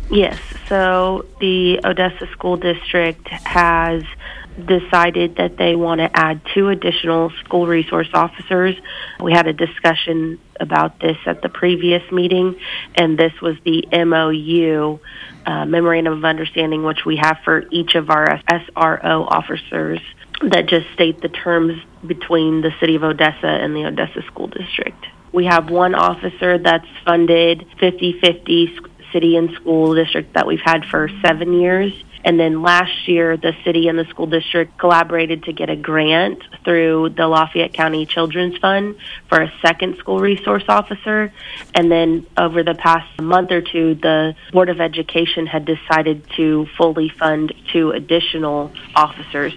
Yes, so the Odessa School District has decided that they want to add 2 additional school resource officers. We had a discussion about this at the previous meeting, and this was the MOU, Memorandum of Understanding, which we have for each of our SRO officers that just state the terms between the City of Odessa and the Odessa School District. We have one officer that's funded 50-50 city and school district that we've had for 7 years. And then last year, the city and the school district collaborated to get a grant through the Lafayette County Children's Fund for a second school resource officer. And then over the past month or two, the Board of Education had decided to fully fund 2 additional officers